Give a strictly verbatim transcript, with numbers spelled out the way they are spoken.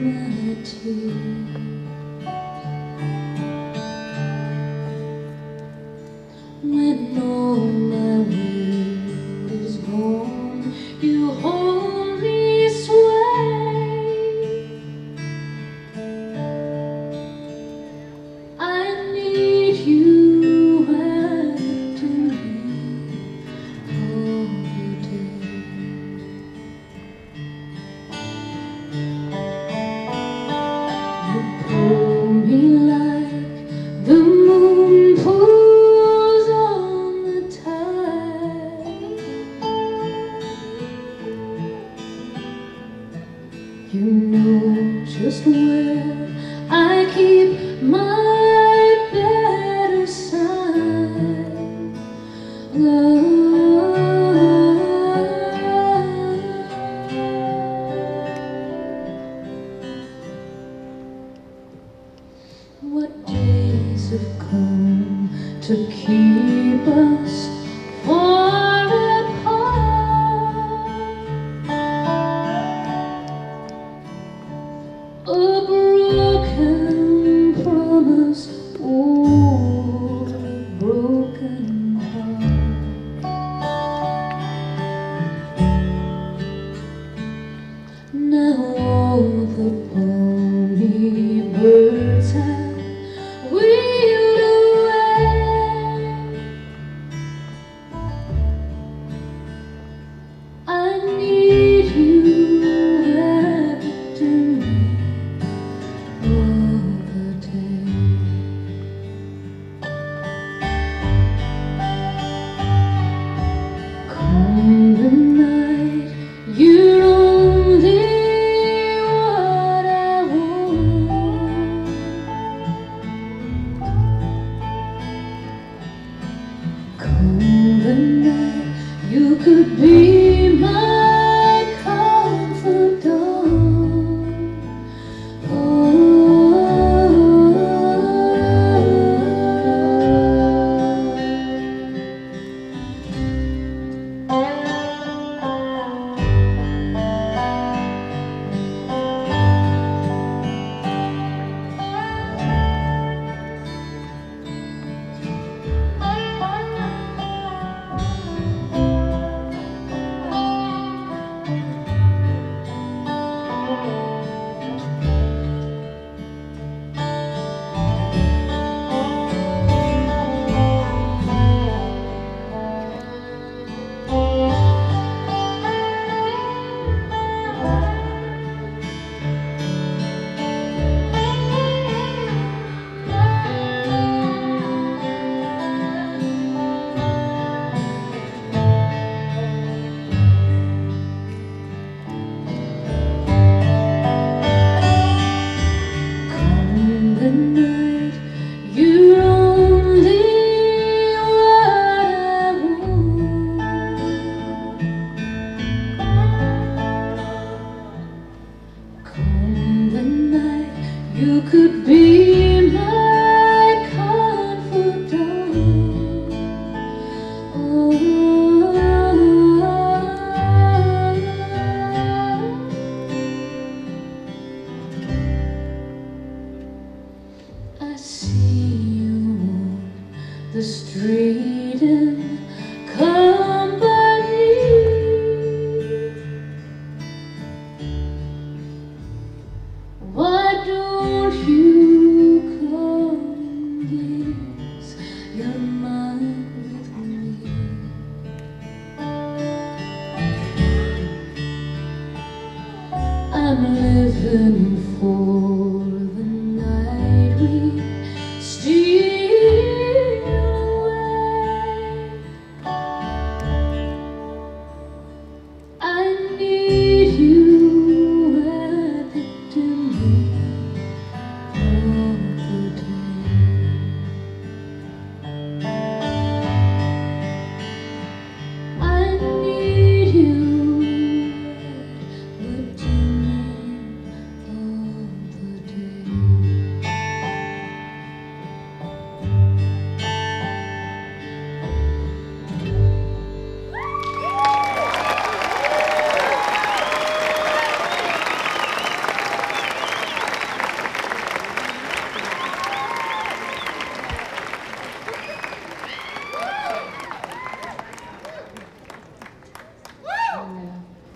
my tears. When all my will is gone, you hold me sway. I need you and to me every day. You pull me like the moon pulls on the tide. You know just where I keep my better side. What days have come to keep us far apart? A broken promise, oh, a broken heart. Now all the bonny birds have wheeled away. I need you every day, all the day. Come the night, you're only what I want. Come the night, you could be my confidant. You could be my confidant. Oh, I see you on the street in company. Why don't you come ease your mind with me? I'm living for